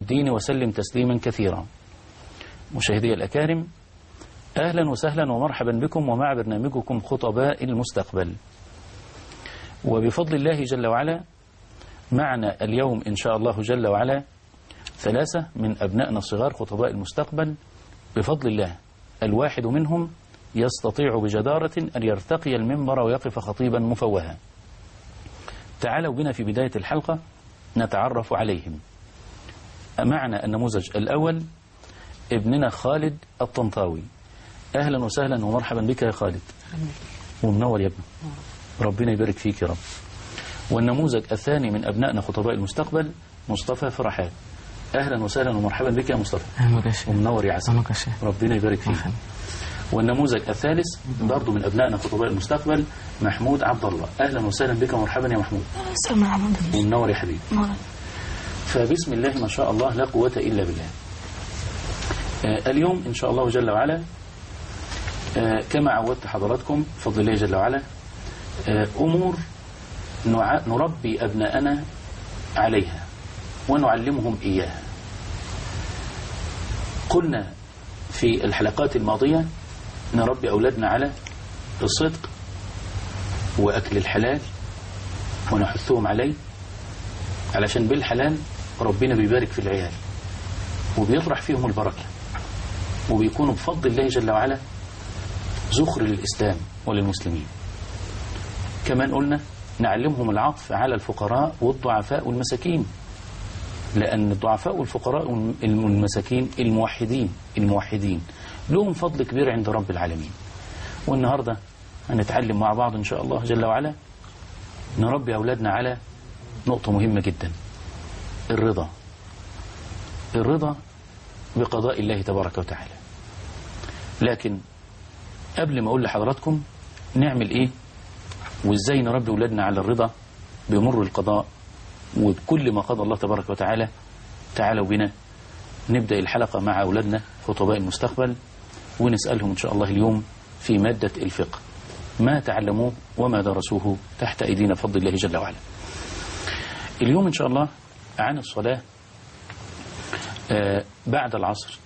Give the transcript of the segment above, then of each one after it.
الدين وسلم تسليما كثيرا. مشاهدي الأكارم، أهلا وسهلا ومرحبا بكم ومع برنامجكم خطباء المستقبل. وبفضل الله جل وعلا معنا اليوم إن شاء الله جل وعلا 3 من أبنائنا الصغار خطباء المستقبل بفضل الله. الواحد منهم يستطيع بجدارة أن يرتقي المنبر ويقف خطيبا مفوها. تعالوا بنا في بداية الحلقة نتعرف عليهم. معنا النموذج الأول ابننا خالد الطنطاوي. أهلا وسهلا ومرحبا بك يا خالد، ومنور يا ابني، ربنا يبارك فيك يا رب. والنموذج الثاني من أبنائنا خطباء المستقبل مصطفى فرحات. أهلا وسهلا ومرحبا بك يا مصطفى، ومنور يا عسل، ربنا يبارك فيك. والنموذج الثالث برضه من أبنائنا خطباء المستقبل محمود عبد الله. أهلا وسهلا بك ومرحبا يا محمود، ومنور يا حبيبي. فبسم الله ما شاء الله لا قوة إلا بالله. اليوم إن شاء الله جل وعلا كما عودت حضراتكم بفضل الله جل وعلا أمور نربي أبناءنا عليها ونعلمهم إياها. قلنا في الحلقات الماضية نربي أولادنا على الصدق وأكل الحلال ونحثهم عليه، علشان بالحلال ربنا بيبارك في العيال وبيطرح فيهم البركة وبيكونوا بفضل الله جل وعلا زخر للإسلام وللمسلمين. كمان قلنا نعلمهم العطف على الفقراء والضعفاء والمساكين، لأن الضعفاء والفقراء والمساكين الموحدين لهم فضل كبير عند رب العالمين. والنهاردة هنتعلم مع بعض إن شاء الله جل وعلا نربي أولادنا على نقطة مهمة جدا، الرضا بقضاء الله تبارك وتعالى. لكن قبل ما أقول لحضراتكم نعمل إيه وإزاي نربي أولادنا على الرضا بمر القضاء وبكل ما قضى الله تبارك وتعالى، تعالوا بنا نبدأ الحلقة مع أولادنا خطباء المستقبل ونسألهم إن شاء الله اليوم في مادة الفقه ما تعلموه وما درسوه تحت أيدينا بفضل الله جل وعلا. اليوم إن شاء الله عن الصلاة بعد العصر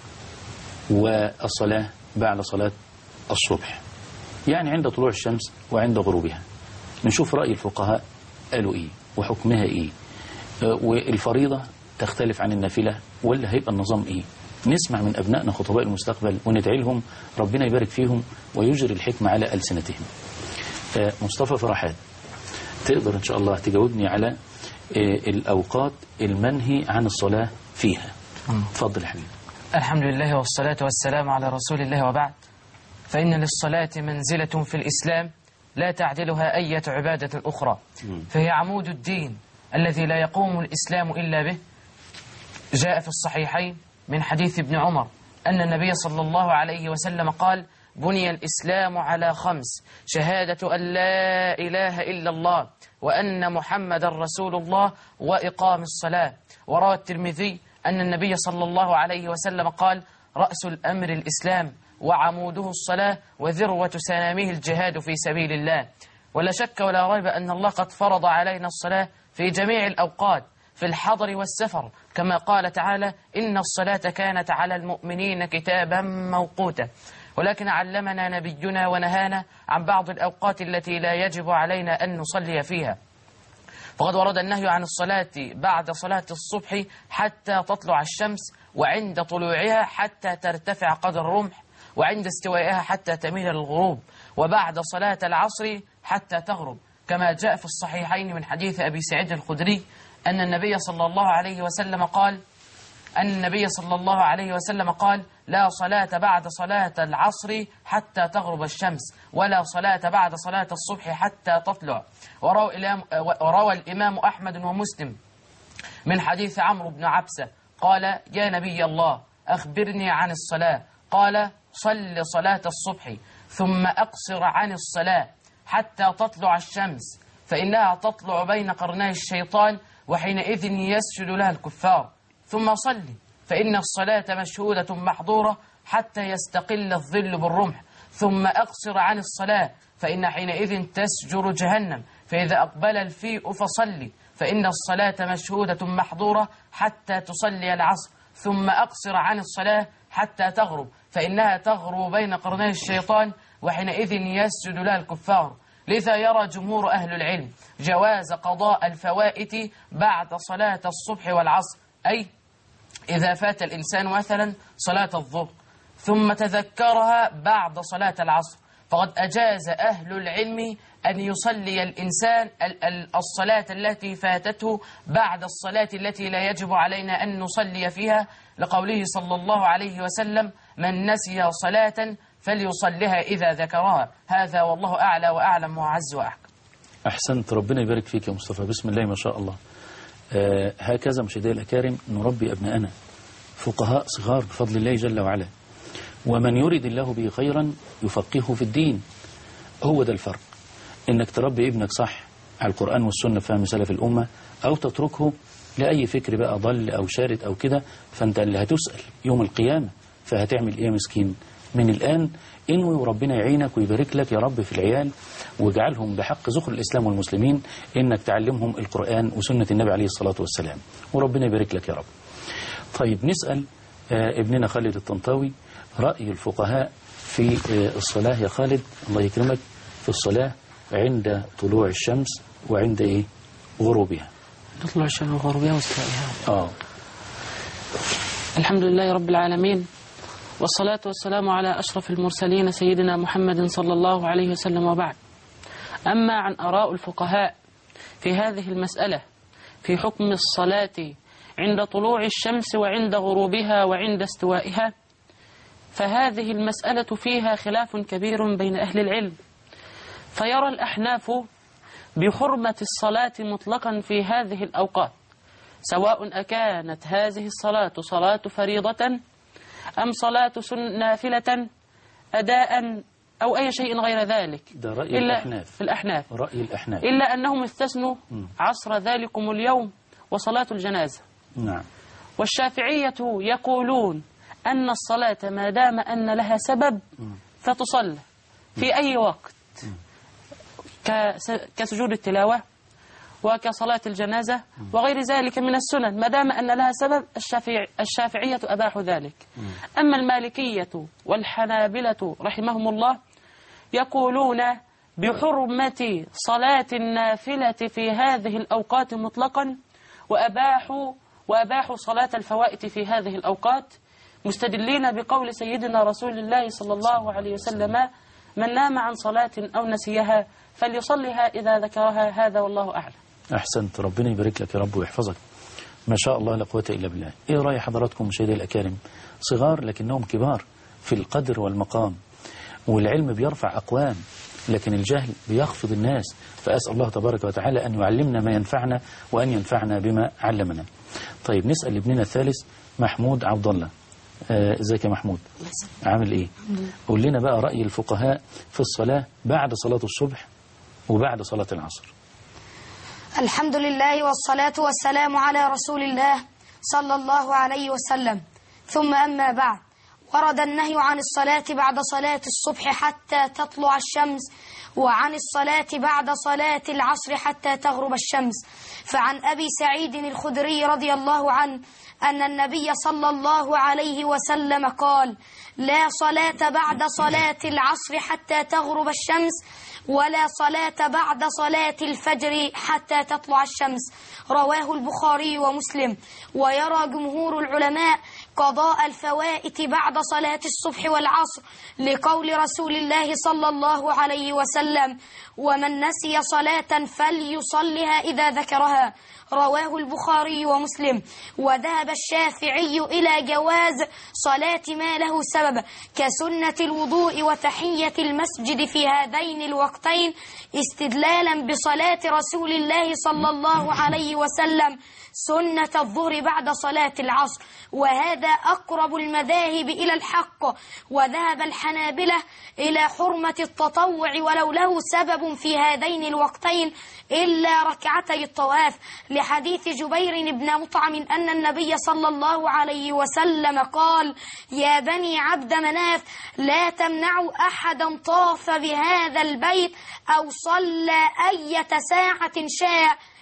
والصلاة بعد صلاة الصبح، يعني عند طلوع الشمس وعند غروبها. نشوف رأي الفقهاء قالوا إيه وحكمها إيه، والفريضة تختلف عن النافلة ولا هيبقى النظام إيه. نسمع من أبنائنا خطباء المستقبل وندعي لهم ربنا يبارك فيهم ويجري الحكمة على ألسنتهم. مصطفى فرحات، تقدر إن شاء الله تجاوبني على الأوقات المنهي عن الصلاة فيها؟ تفضل حبيبي. الحمد لله والصلاة والسلام على رسول الله، وبعد، فإن للصلاة منزلة في الإسلام لا تعدلها أي عبادة أخرى، فهي عمود الدين الذي لا يقوم الإسلام إلا به. جاء في الصحيحين من حديث ابن عمر أن النبي صلى الله عليه وسلم قال: بني الإسلام على 5: شهادة أن لا إله إلا الله وأن محمد رسول الله وإقام الصلاة. وروى الترمذي أن النبي صلى الله عليه وسلم قال: رأس الأمر الإسلام وعموده الصلاة وذروة سنامه الجهاد في سبيل الله. ولا شك ولا ريب أن الله قد فرض علينا الصلاة في جميع الأوقات في الحضر والسفر، كما قال تعالى: إن الصلاة كانت على المؤمنين كتابا موقوتا. ولكن علمنا نبينا ونهانا عن بعض الأوقات التي لا يجب علينا أن نصلي فيها. فقد ورد النهي عن الصلاة بعد صلاة الصبح حتى تطلع الشمس، وعند طلوعها حتى ترتفع قدر الرمح، وعند استوائها حتى تميل للغروب، وبعد صلاة العصر حتى تغرب، كما جاء في الصحيحين من حديث أبي سعيد الخدري أن النبي صلى الله عليه وسلم قال: لا صلاة بعد صلاة العصر حتى تغرب الشمس، ولا صلاة بعد صلاة الصبح حتى تطلع. وروى الإمام أحمد ومسلم من حديث عمرو بن عبسة قال: يا نبي الله أخبرني عن الصلاة. قال: صل صلاة الصبح ثم أقصر عن الصلاة حتى تطلع الشمس، فإنها تطلع بين قرني الشيطان وحينئذ يسجد لها الكفار. ثم صل فإن الصلاة مشهودة محظورة حتى يستقل الظل بالرمح. ثم أقصر عن الصلاة فإن حينئذ تسجر جهنم، فإذا أقبل الفيء فصلي فإن الصلاة مشهودة محظورة حتى تصلي العصر، ثم أقصر عن الصلاة حتى تغرب، فإنها تغرب بين قرني الشيطان، وحينئذ يسجد لها الكفار. لذا يرى جمهور أهل العلم جواز قضاء الفوائت بعد صلاة الصبح والعصر، أي إذا فات الإنسان مثلا صلاة الظهر ثم تذكرها بعد صلاة العصر، فقد أجاز أهل العلم أن يصلي الإنسان الصلاة التي فاتته بعد الصلاة التي لا يجب علينا أن نصلي فيها، لقوله صلى الله عليه وسلم: من نسي صلاة فليصلها إذا ذكرها. هذا والله أعلى وأعلم وأعز وأحكم. أحسنت، ربنا يبارك فيك يا مصطفى، بسم الله ما شاء الله. هكذا مشاهدينا الأكارم نربي أبناءنا فقهاء صغار بفضل الله جل وعلا، ومن يريد الله به خيرا يفقهه في الدين. هو ده الفرق، إنك تربي ابنك صح على القرآن والسنة فهم سلف الأمة، أو تتركه لأي فكر بقى ضل أو شارد أو كده، فأنت اللي هتسأل يوم القيامة. فهتعمل إيه يا مسكين؟ من الآن انوي وربنا يعينك ويبارك لك يا رب في العيال، واجعلهم بحق ذخر الإسلام والمسلمين إنك تعلمهم القرآن وسنة النبي عليه الصلاة والسلام، وربنا يبارك لك يا رب. طيب نسأل ابننا خالد الطنطاوي رأي الفقهاء في الصلاة يا خالد، الله يكرمك، في الصلاة عند طلوع الشمس وعند إيه؟ غروبها. تطلع الشمس وغروبها واستوائها. الحمد لله رب العالمين، والصلاة والسلام على أشرف المرسلين سيدنا محمد صلى الله عليه وسلم، وبعد. أما عن آراء الفقهاء في هذه المسألة في حكم الصلاة عند طلوع الشمس وعند غروبها وعند استوائها، فهذه المسألة فيها خلاف كبير بين أهل العلم. فيرى الأحناف بحرمة الصلاة مطلقا في هذه الأوقات، سواء أكانت هذه الصلاة صلاة فريضة أم صلاة نافلة أداء أو أي شيء غير ذلك. ده رأي الأحناف. رأي الأحناف، إلا أنهم استثنوا عصر ذلكم اليوم وصلاة الجنازة. نعم. والشافعية يقولون أن الصلاة ما دام أن لها سبب فتصلى في أي وقت، كسجود التلاوة وكصلاة الجنازة وغير ذلك من السنن، ما دام أن لها سبب. الشافعية أباحوا ذلك. أما المالكية والحنابلة رحمهم الله يقولون بحرمة صلاة النافلة في هذه الأوقات مطلقا، وأباحوا صلاة الفوائت في هذه الأوقات، مستدلين بقول سيدنا رسول الله صلى الله عليه وسلم: من نام عن صلاة أو نسيها فليصلها إذا ذكرها. هذا والله أعلم. أحسنت، ربنا يبارك لك يا رب ويحفظك، ما شاء الله لا قوة إلا بالله. إيه رأي حضراتكم مشاهدي الأكارم؟ صغار لكنهم كبار في القدر والمقام، والعلم بيرفع أقوام لكن الجهل بيخفض الناس. فأسأل الله تبارك وتعالى أن يعلمنا ما ينفعنا وأن ينفعنا بما علمنا. طيب نسأل ابننا الثالث محمود عبد الله. ازيك يا محمود؟ عامل ايه؟ قول لنا بقى رأي الفقهاء في الصلاة بعد صلاة الصبح وبعد صلاة العصر. الحمد لله والصلاة والسلام على رسول الله صلى الله عليه وسلم، ثم أما بعد. ورد النهي عن الصلاة بعد صلاة الصبح حتى تطلع الشمس، وعن الصلاة بعد صلاة العصر حتى تغرب الشمس. فعن أبي سعيد الخدري رضي الله عنه أن النبي صلى الله عليه وسلم قال: لا صلاة بعد صلاة العصر حتى تغرب الشمس، ولا صلاة بعد صلاة الفجر حتى تطلع الشمس. رواه البخاري ومسلم. ويرى جمهور العلماء قضاء الفوائت بعد صلاة الصبح والعصر، لقول رسول الله صلى الله عليه وسلم: ومن نسي صلاة فليصلها إذا ذكرها. رواه البخاري ومسلم. وذهب الشافعي إلى جواز صلاة ما له سبب كسنة الوضوء وتحية المسجد في هذين الوقتين، استدلالا بصلاة رسول الله صلى الله عليه وسلم سنة الظهر بعد صلاة العصر، وهذا أقرب المذاهب إلى الحق. وذهب الحنابلة إلى حرمة التطوع ولو له سبب في هذين الوقتين إلا ركعتي الطواف، لحديث جبير بن مطعم أن النبي صلى الله عليه وسلم قال: يا بني عبد مناف لا تمنعوا أحدا طاف بهذا البيت أو صلى أية ساعة شاء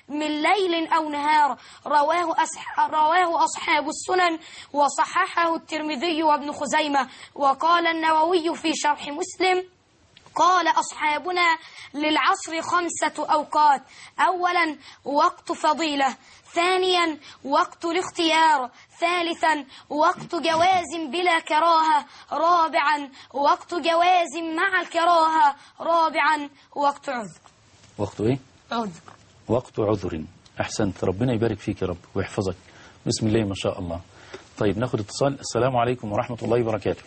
من ليل أو نهار. رواه أصحاب السنن وصححه الترمذي وابن خزيمة. وقال النووي في شرح مسلم: قال أصحابنا للعصر 5 أوقات: أولا وقت فضيلة، ثانيا وقت الاختيار، ثالثا وقت جواز بلا كراهة، رابعا وقت جواز مع الكراهة، رابعا وقت عذر. وقت ايه؟ عذر. وقت عذر. أحسنت، ربنا يبارك فيك يا رب ويحفظك. بسم الله ما شاء الله. طيب ناخد اتصال. السلام عليكم ورحمة الله وبركاته.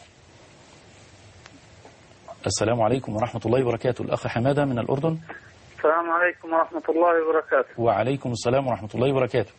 السلام عليكم ورحمة الله وبركاته. الأخ حمادة من الأردن. السلام عليكم ورحمة الله وبركاته. وعليكم السلام ورحمة الله وبركاته.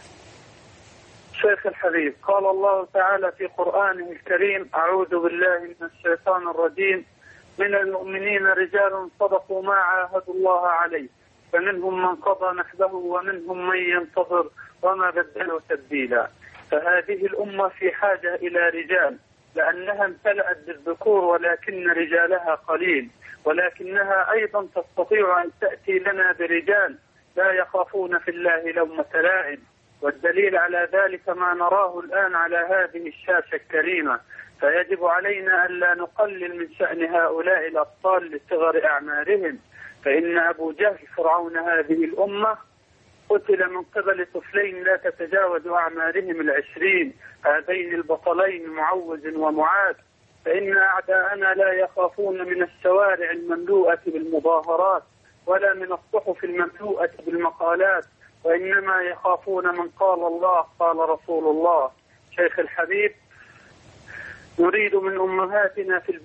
شيخ الحبيب، قال الله تعالى في قرآنه الكريم: أعوذ بالله من الشيطان الرجيم: من المؤمنين رجال صدقوا ما عاهدوا الله عليه فمنهم من قضى نحبه ومنهم من ينتظر وما بدلوا تبديلا. فهذه الأمة في حاجة إلى رجال، لأنها امتلأت بالذكور ولكن رجالها قليل، ولكنها أيضا تستطيع أن تأتي لنا برجال لا يخافون في الله لومة لائم. والدليل على ذلك ما نراه الآن على هذه الشاشة الكريمة. فيجب علينا أن لا نقلل من شأن هؤلاء الأبطال لصغر أعمارهم. فإن أبو جهل فرعون هذه الأمة قتل من قبل طفلين لا تتجاوز أعمارهم 20. هذين البطلين معوذ ومعاذ. فإن أعداءنا لا يخافون من الشوارع المملوءة بالمظاهرات ولا من الصحف المملوءة بالمقالات، وإنما يخافون من قال الله قال رسول الله. شيخ الحبيب، نريد من أمهاتنا في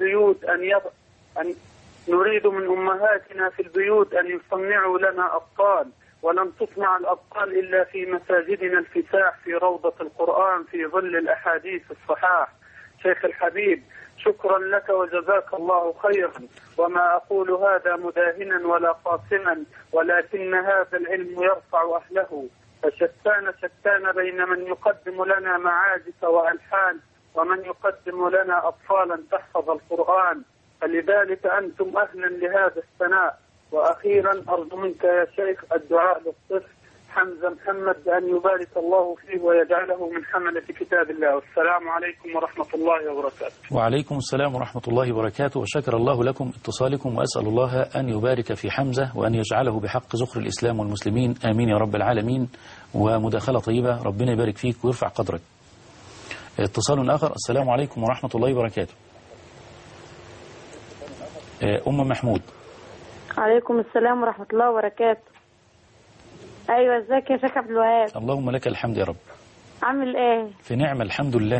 البيوت أن يصنعوا لنا أبطال، ولن تصنع الأبطال إلا في مساجدنا الفساح في روضة القرآن في ظل الأحاديث الصحاح. شيخ الحبيب، شكرا لك وجزاك الله خيرا. وما أقول هذا مداهنا ولا قاسما، ولكن هذا العلم يرفع أهله. فشتان بين من يقدم لنا معازف وألحان ومن يقدم لنا أطفالا تحفظ القرآن. فلذلك أنتم أهلا لهذا الثناء. وأخيرا أرجو منك يا شيخ الدعاء للطفل حمزة محمد بأن يبارك الله فيه ويجعله من حملة كتاب الله. والسلام عليكم ورحمة الله وبركاته. وعليكم السلام ورحمة الله وبركاته. وشكر الله لكم اتصالكم، وأسأل الله أن يبارك في حمزة وأن يجعله بحق زخر الإسلام والمسلمين. آمين يا رب العالمين. ومداخلة طيبة، ربنا يبارك فيك ويرفع قدرك. اتصال آخر. السلام عليكم ورحمة الله وبركاته. أم محمود. عليكم السلام ورحمة الله وبركاته. أيوة، ازيك يا شيخ عبد الوهاب؟ اللهم لك الحمد يا رب. عامل ايه؟ في نعمة الحمد لله.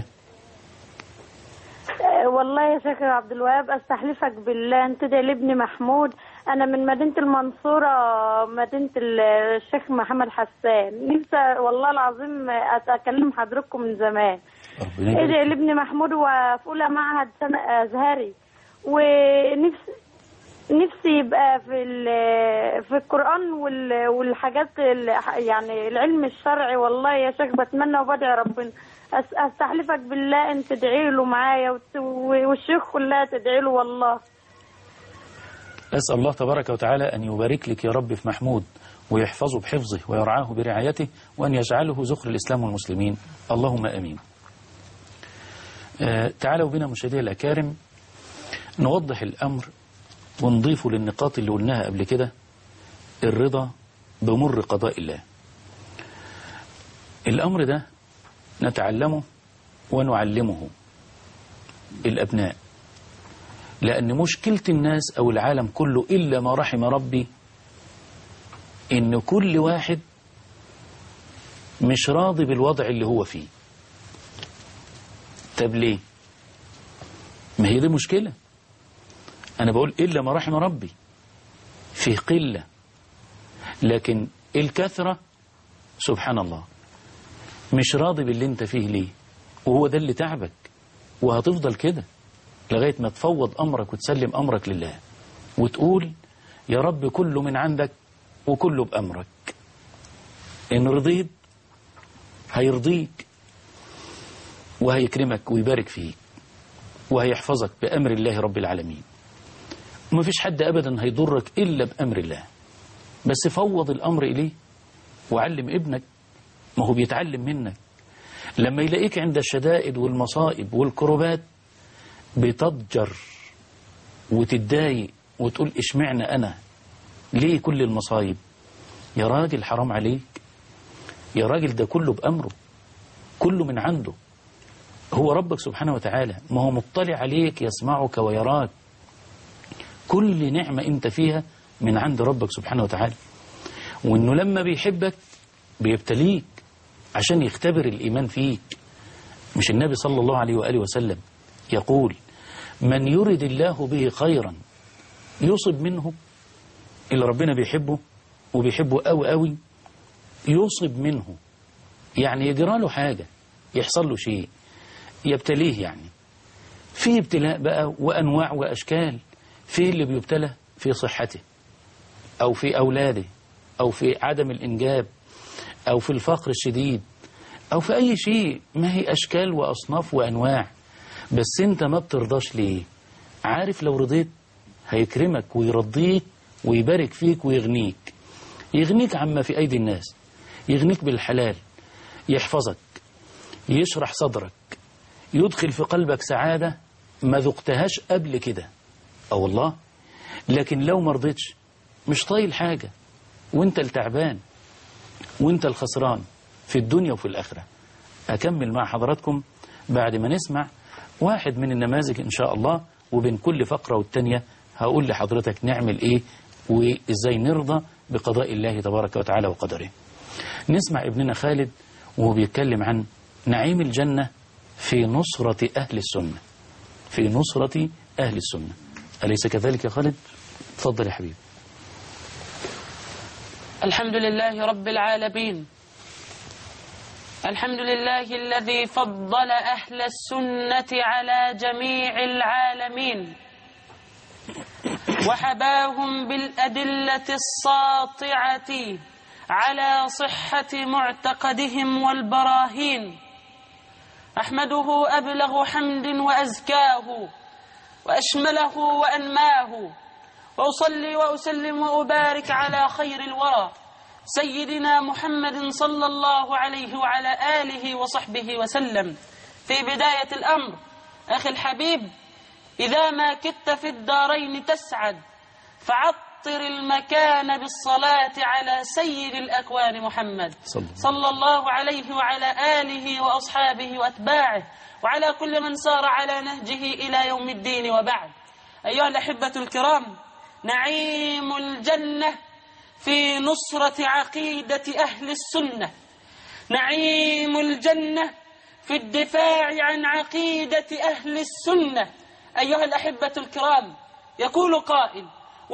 والله يا شيخ عبد الوهاب استحلفك بالله انت تدعي لابني محمود. انا من مدينة المنصورة، مدينة الشيخ محمد حسان. نفسي والله العظيم اكلم حضرتكم من زمان. ادعي لابني محمود وفي اولى معهد ازهري، نفسي يبقى في القرآن والحاجات يعني العلم الشرعي. والله يا شيخ بتمنى وبدعي ربنا. استحلفك بالله انت تدعي له معايا والشيخ كلها تدعي له. والله أسأل الله تبارك وتعالى أن يبارك لك يا رب في محمود ويحفظه بحفظه ويرعاه برعايته وأن يجعله زخر الإسلام والمسلمين. اللهم آمين. تعالوا بنا مشاهدي الأكارم نوضح الأمر ونضيفه للنقاط اللي قلناها قبل كده. الرضا بمر قضاء الله. الأمر ده نتعلمه ونعلمه الأبناء، لأن مشكلة الناس أو العالم كله إلا ما رحم ربي إن كل واحد مش راضي بالوضع اللي هو فيه. طب ليه؟ ما هي دي مشكلة. أنا بقول إلا ما رحم ربي، فيه قلة، لكن الكثرة سبحان الله مش راضي باللي انت فيه. ليه؟ وهو ده اللي تعبك، وهتفضل كده لغاية ما تفوض أمرك وتسلم أمرك لله وتقول يا رب كله من عندك وكله بأمرك. إن رضيت هيرضيك وهيكرمك ويبارك فيك وهيحفظك بأمر الله رب العالمين. وما فيش حد أبدا هيضرك إلا بأمر الله، بس فوض الأمر إليه وعلم ابنك، ما هو بيتعلم منك. لما يلاقيك عند الشدائد والمصائب والكربات بتضجر وتتضايق وتقول اشمعنى أنا، ليه كل المصايب؟ يا راجل حرام عليك، يا راجل ده كله بأمره، كله من عنده، هو ربك سبحانه وتعالى، ما هو مطلع عليك يسمعك ويراك، كل نعمة انت فيها من عند ربك سبحانه وتعالى. وانه لما بيحبك بيبتليك عشان يختبر الإيمان فيك. مش النبي صلى الله عليه وآله وسلم يقول من يرد الله به خيرا يصب منه، اللي ربنا بيحبه وبيحبه قوي قوي يصب منه، يعني يجرى له حاجة، يحصل له شيء يبتليه. يعني في ابتلاء بقى وأنواع وأشكال. في اللي بيبتلى في صحته أو في أولاده أو في عدم الإنجاب أو في الفقر الشديد أو في أي شيء، ما هي أشكال وأصناف وأنواع. بس أنت ما بترضاش ليه؟ عارف لو رضيت هيكرمك ويرضيك ويبارك فيك ويغنيك، يغنيك عما في أيدي الناس، يغنيك بالحلال، يحفظك، يشرح صدرك، يدخل في قلبك سعادة ما ذقتهاش قبل كده. والله لكن لو مرضيتش مش طايل حاجة، وانت التعبان وانت الخسران في الدنيا وفي الآخرة. أكمل مع حضراتكم بعد ما نسمع واحد من النماذج إن شاء الله، وبين كل فقرة والتانية هقول لحضرتك نعمل إيه وإزاي نرضى بقضاء الله تبارك وتعالى وقدره. نسمع ابننا خالد وهو بيتكلم عن نعيم الجنة في نصرة أهل السنة، في نصرة أهل السنة. أليس كذلك يا خالد؟ تفضل يا حبيبي. الحمد لله رب العالمين، الحمد لله الذي فضل أهل السنة على جميع العالمين وحباهم بالأدلة الساطعة على صحة معتقدهم والبراهين. أحمده أبلغ حمد وأزكاه وأشمله وأنماه، وأصلي وأسلم وأبارك على خير الورى سيدنا محمد صلى الله عليه وعلى آله وصحبه وسلم. في بداية الأمر أخي الحبيب، إذا ما كدت في الدارين تسعد فعطر المكان بالصلاة على سيد الأكوان محمد صلى الله عليه وعلى آله وأصحابه وأتباعه وعلى كل من سار على نهجه إلى يوم الدين. وبعد، أيها الأحبة الكرام، نعيم الجنة في نصرة عقيدة أهل السنة، نعيم الجنة في الدفاع عن عقيدة أهل السنة. أيها الأحبة الكرام، يقول قائل: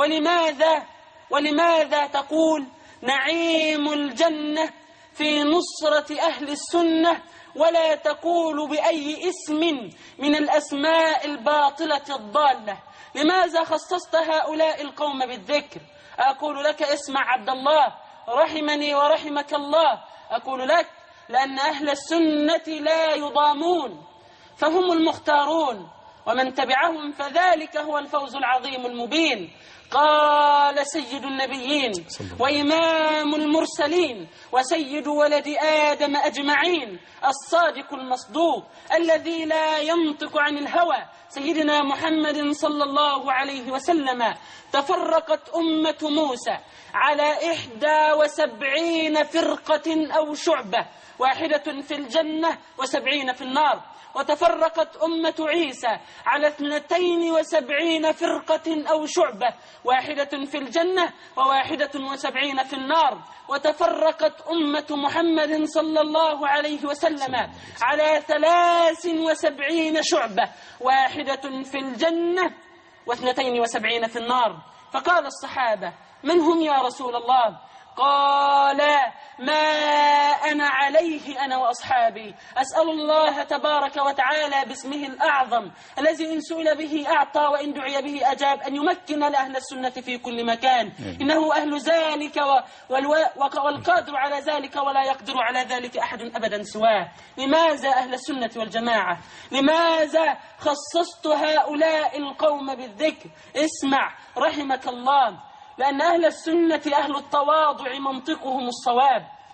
ولماذا تقول نعيم الجنة في نصرة أهل السنة ولا تقول بأي اسم من الأسماء الباطلة الضالة؟ لماذا خصصت هؤلاء القوم بالذكر؟ أقول لك: اسمع عبد الله، رحمني ورحمك الله. أقول لك: لأن أهل السنة لا يضامون، فهم المختارون، ومن تبعهم فذلك هو الفوز العظيم المبين. قال سيد النبيين وإمام المرسلين وسيد ولد آدم أجمعين الصادق المصدوق الذي لا ينطق عن الهوى سيدنا محمد صلى الله عليه وسلم: تفرقت أمة موسى على 71 فرقة أو شعبة، 1 في الجنة و70 في النار. وتفرقت أمة عيسى على 72 فرقة أو شعبة، 1 في الجنة و71 في النار. وتفرقت أمة محمد صلى الله عليه وسلم على 73 شعبة، 1 في الجنة و72 في النار. فقال الصحابة: من هم يا رسول الله؟ قال: ما أنا عليه أنا وأصحابي. أسأل الله تبارك وتعالى باسمه الأعظم الذي إن سئل به أعطى وإن دعي به أجاب أن يمكن لأهل السنة في كل مكان، إنه أهل ذلك والقادر على ذلك ولا يقدر على ذلك أحد أبدا سواه. لماذا أهل السنة والجماعة؟ لماذا خصصت هؤلاء القوم بالذكر؟ اسمع رحمك الله، لأن أهل السنة أهل التواضع منطقهم الصواب،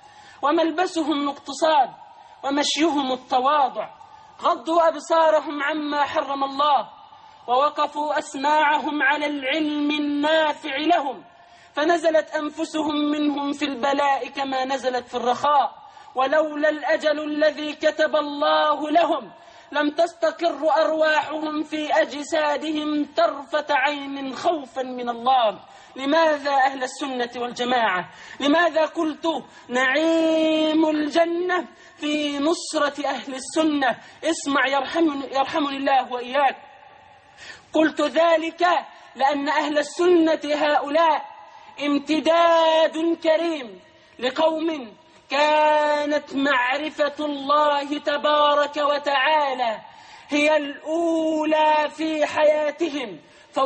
وملبسهم الاقتصاد ومشيهم التواضع، غضوا أبصارهم عما حرم الله، ووقفوا أسماعهم على العلم النافع لهم، فنزلت أنفسهم منهم في البلاء كما نزلت في الرخاء، ولولا الأجل الذي كتب الله لهم لم تستقر أرواحهم في أجسادهم طرفة عين خوفا من الله. لماذا أهل السنة والجماعة؟ لماذا قلت نعيم الجنة في نصرة أهل السنة؟ اسمع يرحمني الله وإياك. قلت ذلك لأن أهل السنة هؤلاء امتداد كريم لقوم كانت معرفة الله تبارك وتعالى هي الأولى في حياتهم،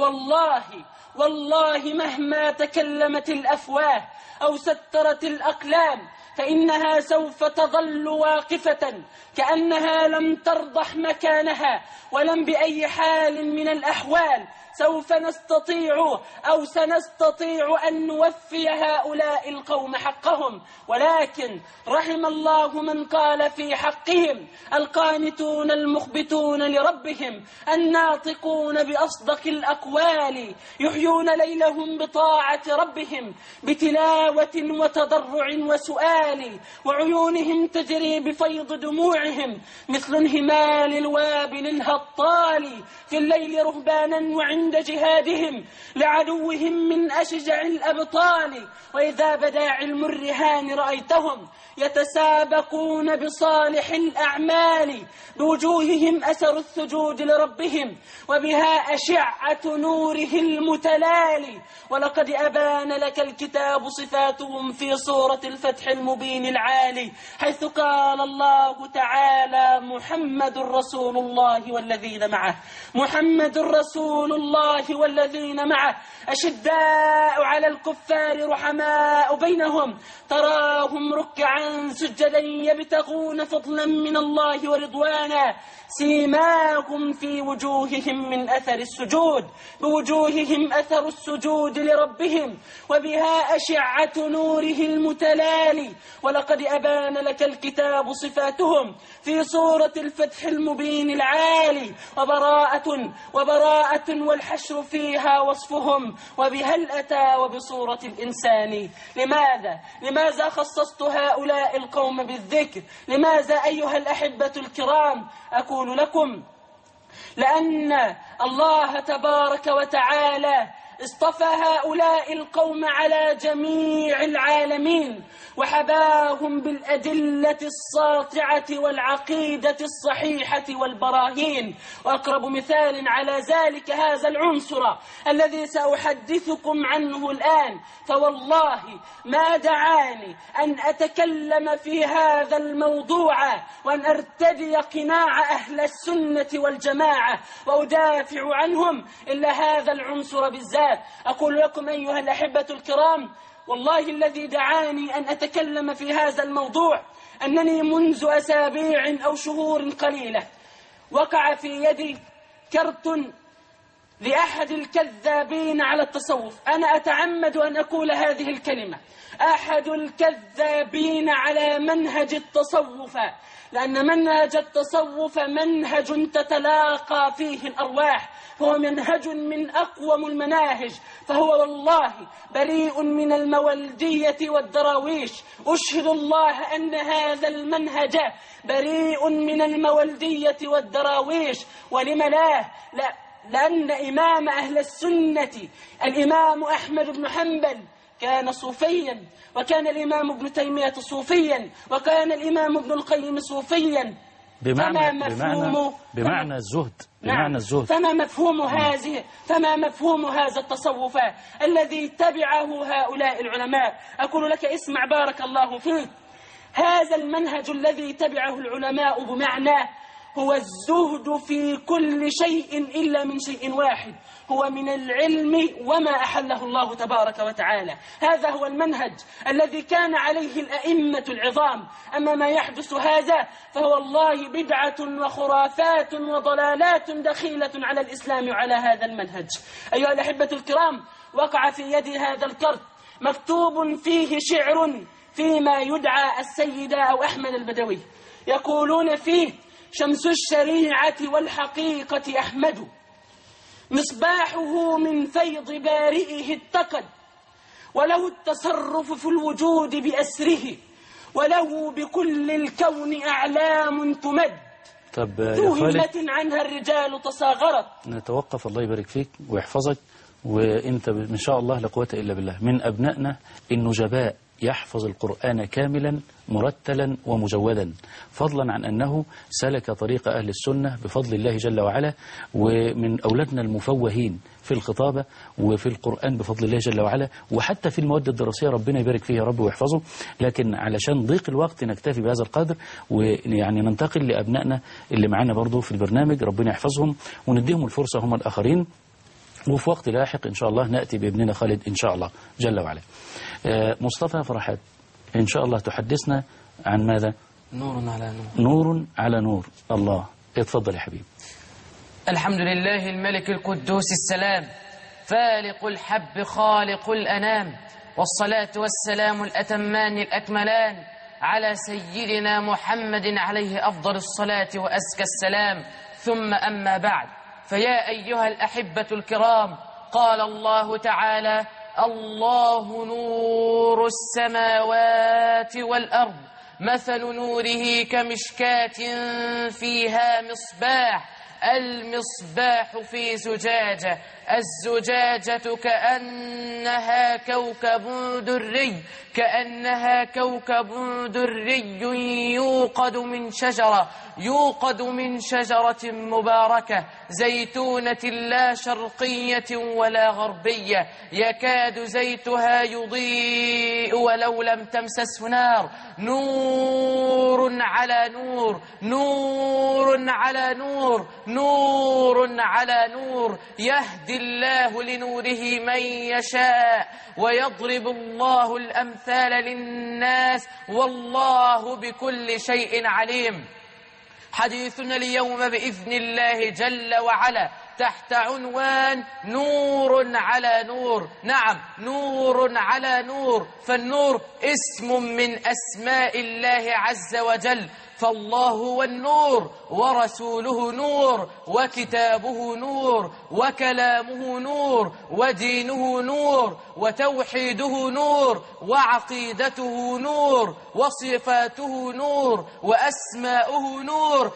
والله مهما تكلمت الأفواه أو سترت الأقلام فإنها سوف تظل واقفة كأنها لم ترضح مكانها، ولم بأي حال من الأحوال سنستطيع أن نوفي هؤلاء القوم حقهم. ولكن رحم الله من قال في حقهم القانتون المخبتون لربهم الناطقون بأصدق الأقوال، يحيون ليلهم بطاعة ربهم بتلاوة وتضرع وسؤال، وعيونهم تجري بفيض دموعهم مثل انهمال الوابل الهطال، في الليل رهبانا وعند جهادهم لعدوهم من أشجع الأبطال. وإذا بدا علم الرهان رأيتهم يتسابقون بصالح الأعمال، بوجوههم أثر السجود لربهم وبها أشعة نوره المتلالي. ولقد أبان لك الكتاب صفاتهم في سورة الفتح المبين العالي، حيث قال الله تعالى محمد رسول الله والذين معه، محمد رسول الله والذين معه أشداء على الكفار رحماء بينهم، تراهم ركعا سجدا يبتغون فضلا من الله ورضوانا، سيماهم في وجوههم من أثر السجود، بوجوههم أثر السجود لربهم وبها أشعة نوره المتلالي. ولقد أبان لك الكتاب صفاتهم في سورة الفتح المبين العالي، وبراءة والحشر فيها وصفهم، وبهل أتى وبصورة الإنسان. لماذا خصصت هؤلاء القوم بالذكر؟ لماذا أيها الأحبة الكرام؟ أقول لكم لأن الله تبارك وتعالى اصطفى هؤلاء القوم على جميع العالمين، وحباهم بالأدلة الساطعة والعقيدة الصحيحة والبراهين. وأقرب مثال على ذلك هذا العنصر الذي سأحدثكم عنه الآن، فوالله ما دعاني أن أتكلم في هذا الموضوع وأن أرتدي قناع أهل السنة والجماعة وأدافع عنهم إلا هذا العنصر بالذات. أقول لكم أيها الأحبة الكرام، والله الذي دعاني أن أتكلم في هذا الموضوع أنني منذ أسابيع أو شهور قليلة وقع في يدي كرت لأحد الكذابين على التصوف. أنا أتعمد أن أقول هذه الكلمة، أحد الكذابين على منهج التصوف، لأن منهج التصوف منهج تتلاقى فيه الأرواح، هو منهج من أقوم المناهج، فهو والله بريء من المولدية والدراويش. أشهد الله أن هذا المنهج بريء من المولدية والدراويش. ولم لا؟ لأن إمام أهل السنة الإمام أحمد بن حنبل كان صوفيا، وكان الإمام ابن تيمية صوفيا، وكان الإمام ابن القيم صوفيا. بمعنى الزهد. فما مفهوم هذا التصوف الذي تبعه هؤلاء العلماء؟ أقول لك اسمع بارك الله فيك، هذا المنهج الذي تبعه العلماء بمعنى هو الزهد في كل شيء إلا من شيء واحد، هو من العلم وما أحله الله تبارك وتعالى. هذا هو المنهج الذي كان عليه الأئمة العظام. أما ما يحدث هذا فهو الله بدعة وخرافات وضلالات دخيلة على الإسلام وعلى هذا المنهج. أيها الأحبة الكرام، وقع في يدي هذا الكرت مكتوب فيه شعر فيما يدعى السيدة أو أحمد البدوي، يقولون فيه: شمس الشريعة والحقيقة أحمد، مصباحه من فيض بارئه اتقد، وله التصرف في الوجود بأسره، وله بكل الكون أعلام تمد. طب ذو يا خالد، همة عنها الرجال تصاغرت. نتوقف، الله يبارك فيك ويحفظك، وانت ان شاء الله لا قوة الا بالله من ابنائنا النجباء يحفظ القرآن كاملا مرتلا ومجودا، فضلا عن أنه سلك طريق أهل السنة بفضل الله جل وعلا، ومن أولادنا المفوهين في الخطابة وفي القرآن بفضل الله جل وعلا، وحتى في المواد الدراسية ربنا يبارك فيه يا رب ويحفظه. لكن علشان ضيق الوقت نكتفي بهذا القدر، ويعني ننتقل لأبنائنا اللي معانا برضو في البرنامج، ربنا يحفظهم ونديهم الفرصة هم الآخرين، وفي وقت لاحق إن شاء الله نأتي بابننا خالد إن شاء الله جل وعلا. مصطفى فرحات إن شاء الله تحدثنا عن ماذا؟ نور على نور. نور على نور. الله، اتفضل يا حبيبي. الحمد لله الملك القدوس السلام، فالق الحب خالق الأنام، والصلاة والسلام الأتمان الأكملان على سيدنا محمد عليه أفضل الصلاة وأزكى السلام. ثم أما بعد، فيا أيها الأحبة الكرام، قال الله تعالى: الله نور السماوات والأرض، مثل نوره كمشكاة فيها مصباح، المصباح في زجاجة، الزجاجة كأنها كوكب دري، يوقد من شجرة مباركة زيتونة لا شرقية ولا غربية، يكاد زيتها يضيء ولو لم تمسسه نار، نور على نور، نور على نور، نور على نور، يهدي الله لنوره من يشاء، ويضرب الله الأمثال للناس، والله بكل شيء عليم. حديثنا اليوم بإذن الله جل وعلا تحت عنوان نور على نور. نعم، نور على نور، فالنور اسم من أسماء الله عز وجل، فالله هو النور، ورسوله نور، وكتابه نور، وكلامه نور، ودينه نور، وتوحيده نور، وعقيدته نور، وصفاته نور، وأسماؤه نور،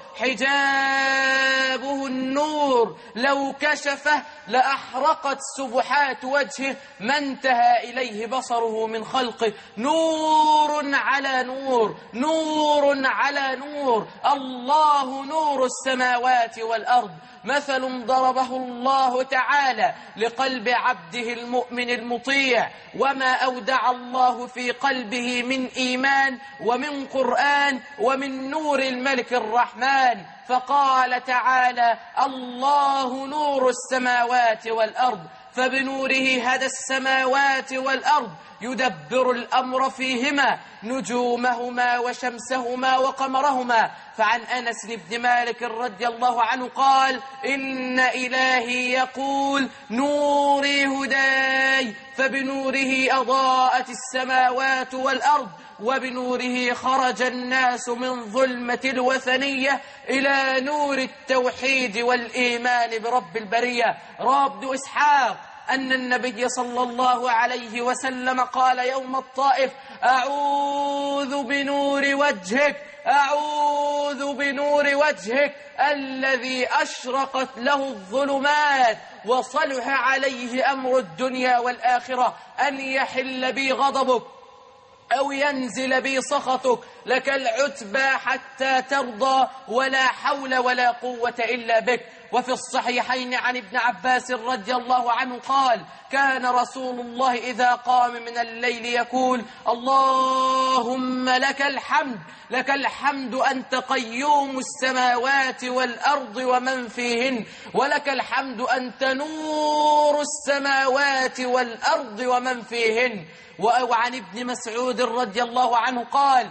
حجابه النور، لو كشفه لأحرقت سبحات وجهه ما انتهى إليه بصره من خلقه. نور على نور، نور على نور، الله نور السماوات والأرض. مثل ضربه الله تعالى لقلب عبده المؤمن المطيع، وما أودع الله في قلبه من إيمان ومن قرآن ومن نور الملك الرحمن، فقال تعالى: الله نور السماوات والأرض، فبنوره هدى السماوات والأرض، يدبر الأمر فيهما، نجومهما وشمسهما وقمرهما. فعن أنس بن مالك رضي الله عنه قال: إن إلهي يقول: نوري هداي، فبنوره أضاءت السماوات والأرض، وبنوره خرج الناس من ظلمة الوثنية إلى نور التوحيد والإيمان برب البرية. روى ابن إسحاق أن النبي صلى الله عليه وسلم قال يوم الطائف: أعوذ بنور وجهك، أعوذ بنور وجهك الذي أشرقت له الظلمات وصلح عليه أمر الدنيا والآخرة، أن يحل بي غضبك أو ينزل بي سخطك، لك العتبى حتى ترضى، ولا حول ولا قوة إلا بك. وفي الصحيحين عن ابن عباس رضي الله عنه قال: كان رسول الله إذا قام من الليل يقول: اللهم لك الحمد، لك الحمد أنت قيوم السماوات والأرض ومن فيهن، ولك الحمد أنت نور السماوات والأرض ومن فيهن. وعن ابن مسعود رضي الله عنه قال: إن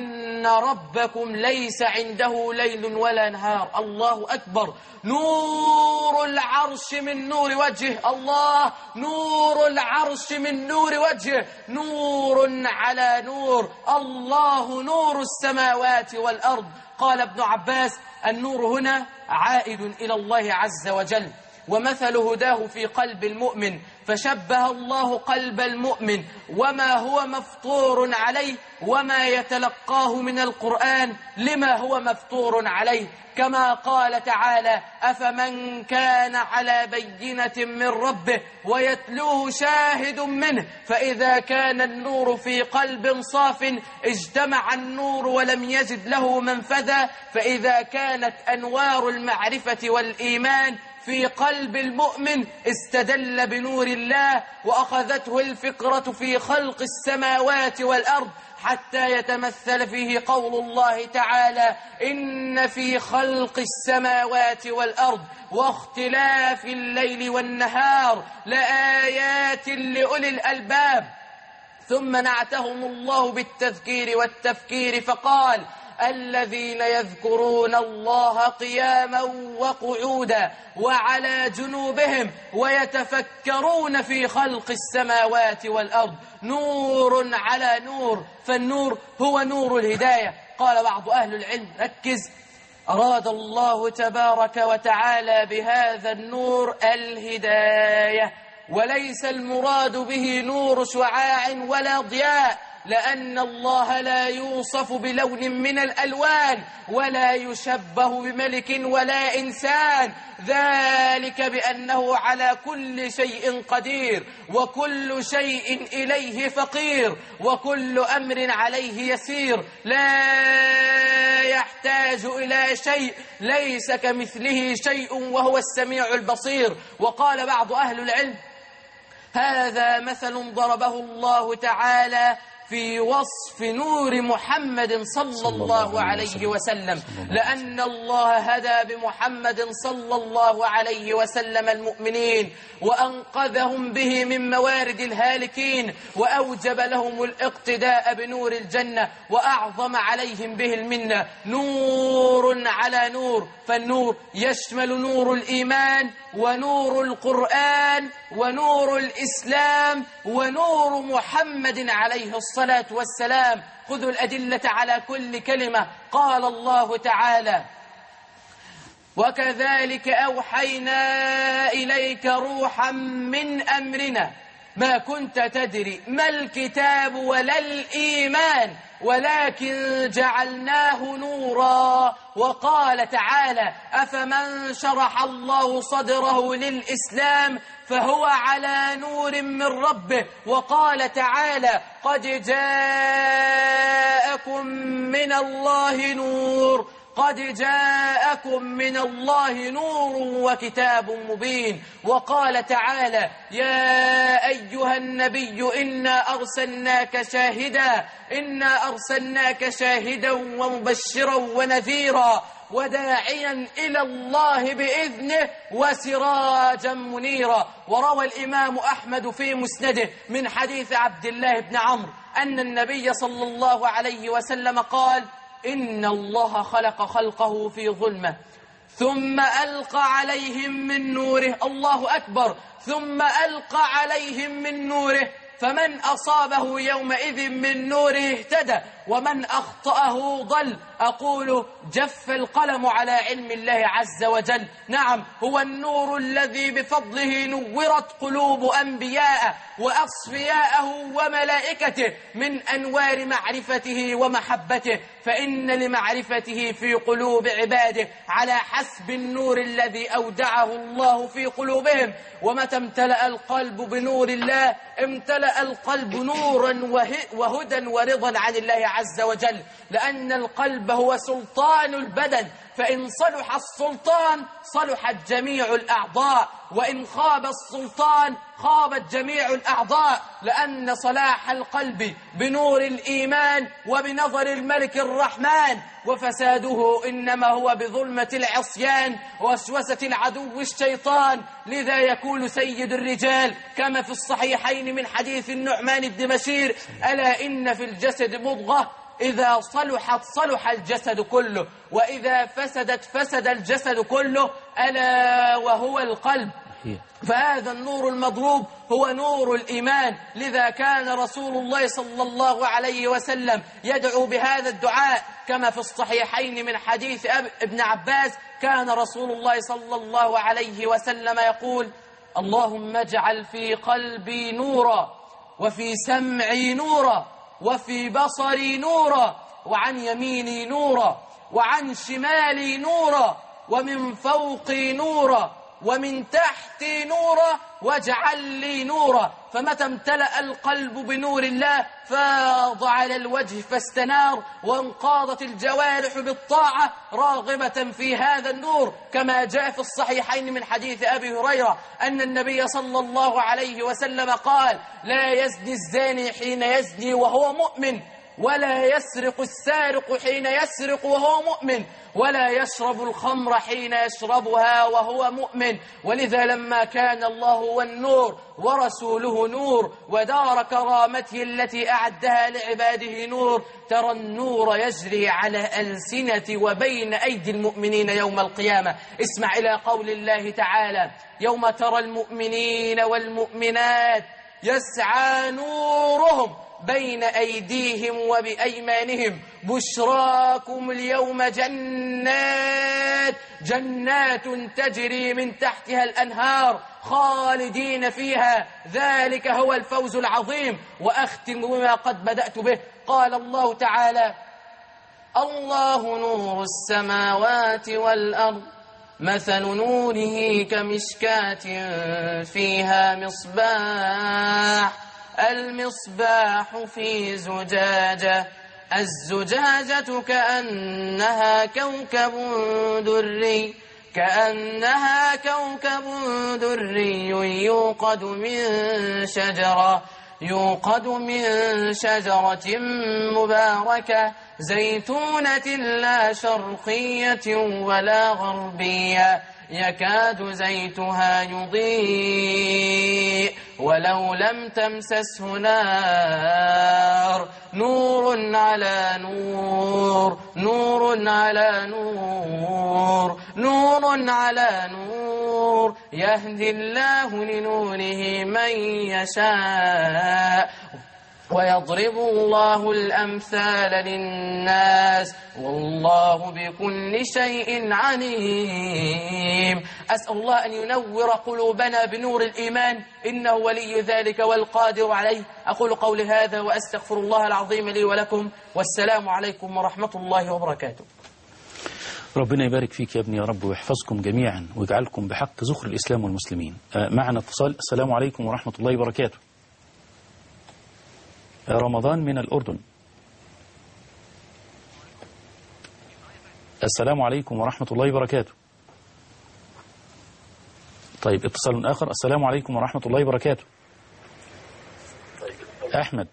إن ربكم ليس عنده ليل ولا نهار. الله أكبر. نور العرش من نور وجهه. الله. نور العرش من نور وجهه. نور على نور. الله نور السماوات والأرض. قال ابن عباس: النور هنا عائد إلى الله عز وجل، ومثل هداه في قلب المؤمن، فشبه الله قلب المؤمن وما هو مفطور عليه وما يتلقاه من القرآن لما هو مفطور عليه، كما قال تعالى: أفمن كان على بينة من ربه ويتلوه شاهد منه، فإذا كان النور في قلب صاف اجتمع النور ولم يجد له منفذا، فإذا كانت أنوار المعرفة والإيمان في قلب المؤمن استدل بنور الله وأخذته الفكرة في خلق السماوات والأرض، حتى يتمثل فيه قول الله تعالى: إن في خلق السماوات والأرض واختلاف الليل والنهار لآيات لأولي الألباب. ثم نعتهم الله بالتذكير والتفكير فقال: الذين يذكرون الله قياما وقعودا وعلى جنوبهم ويتفكرون في خلق السماوات والأرض. نور على نور، فالنور هو نور الهداية. قال بعض أهل العلم: ركز، أراد الله تبارك وتعالى بهذا النور الهداية، وليس المراد به نور شعاع ولا ضياء، لأن الله لا يوصف بلون من الألوان ولا يشبه بملك ولا إنسان، ذلك بأنه على كل شيء قدير وكل شيء إليه فقير وكل أمر عليه يسير، لا يحتاج إلى شيء، ليس كمثله شيء وهو السميع البصير. وقال بعض أهل العلم: هذا مثل ضربه الله تعالى في وصف نور محمد صلى الله عليه وسلم، لأن الله هدى بمحمد صلى الله عليه وسلم المؤمنين وأنقذهم به من موارد الهالكين، وأوجب لهم الاقتداء بنور الجنة وأعظم عليهم به المنة. نور على نور، فالنور يشمل نور الإيمان ونور القرآن ونور الإسلام ونور محمد عليه الصلاة والسلام. خذوا الأدلة على كل كلمة. قال الله تعالى: وكذلك أوحينا إليك روحا من أمرنا ما كنت تدري ما الكتاب ولا الإيمان ولكن جعلناه نورا. وقال تعالى: أفمن شرح الله صدره للإسلام فهو على نور من ربه. وقال تعالى: قد جاءكم من الله نور، قد جاءكم من الله نور وكتاب مبين. وقال تعالى: يا أيها النبي إنا أرسلناك شاهدا ومبشرا ونذيرا وداعيا إلى الله بإذنه وسراجا منيرا. وروى الإمام أحمد في مسنده من حديث عبد الله بن عمرو أن النبي صلى الله عليه وسلم قال: إن الله خلق خلقه في ظلمة ثم ألقى عليهم من نوره. الله أكبر. ثم ألقى عليهم من نوره، فمن أصابه يومئذ من نوره اهتدى ومن أخطأه ضل. أقول: جف القلم على علم الله عز وجل. نعم، هو النور الذي بفضله نورت قلوب أنبياء وأصفياءه وملائكته من أنوار معرفته ومحبته، فإن لمعرفته في قلوب عباده على حسب النور الذي أودعه الله في قلوبهم. ومتى امتلأ القلب بنور الله امتلأ القلب نورا وهدى ورضا عن الله عز وجل، لأن القلب هو سلطان البدن، فإن صلح السلطان صلحت جميع الأعضاء، وإن خاب السلطان خابت جميع الأعضاء، لأن صلاح القلب بنور الإيمان وبنظر الملك الرحمن، وفساده إنما هو بظلمة العصيان ووسوسة العدو الشيطان. لذا يقول سيد الرجال كما في الصحيحين من حديث النعمان بن بشير: ألا إن في الجسد مضغة إذا صلحت صلح الجسد كله، وإذا فسدت فسد الجسد كله، ألا وهو القلب. فهذا النور المضروب هو نور الإيمان. لذا كان رسول الله صلى الله عليه وسلم يدعو بهذا الدعاء كما في الصحيحين من حديث ابن عباس. كان رسول الله صلى الله عليه وسلم يقول: اللهم اجعل في قلبي نورا، وفي سمعي نورا، وفي بصري نورا، وعن يميني نورا، وعن شمالي نورا، ومن فوقي نورا، ومن تحتي نورا، واجعل لي نورا. فمتى امتلأ القلب بنور الله فاض على الوجه فاستنار، وانقاضت الجوارح بالطاعة راغبة في هذا النور، كما جاء في الصحيحين من حديث أبي هريرة أن النبي صلى الله عليه وسلم قال: لا يزني الزاني حين يزني وهو مؤمن، ولا يسرق السارق حين يسرق وهو مؤمن، ولا يشرب الخمر حين يشربها وهو مؤمن. ولذا لما كان الله هو النور ورسوله نور ودار كرامته التي أعدها لعباده نور، ترى النور يجري على ألسنة وبين أيدي المؤمنين يوم القيامة. اسمع إلى قول الله تعالى: يوم ترى المؤمنين والمؤمنات يسعى نورهم بين أيديهم وبأيمانهم، بشراكم اليوم جنات تجري من تحتها الأنهار خالدين فيها، ذلك هو الفوز العظيم. وأختم بما قد بدأت به. قال الله تعالى: الله نور السماوات والأرض، مثل نوره كمشكاة فيها مصباح، المصباح في زجاجة، الزجاجة كأنها كوكب دري يوقد من شجرة مباركة زيتونة لا شرقية ولا غربية، يكاد زيتها يضيء ولو لم تمسسه نار، نور على نور، نور على نور، نور على نور، يهدي الله لنوره من يشاء، ويضرب الله الأمثال للناس، والله بكل شيء عليم. أسأل الله أن ينور قلوبنا بنور الإيمان، إنه ولي ذلك والقادر عليه. أقول قولي هذا وأستغفر الله العظيم لي ولكم، والسلام عليكم ورحمة الله وبركاته. ربنا يبارك فيك يا ابني يا رب، ويحفظكم جميعا ويجعلكم بحق ذخر الإسلام والمسلمين. معنا اتصال. السلام عليكم ورحمة الله وبركاته. رمضان من الأردن. السلام عليكم ورحمة الله وبركاته. طيب اتصال آخر. السلام عليكم ورحمة الله وبركاته. أحمد.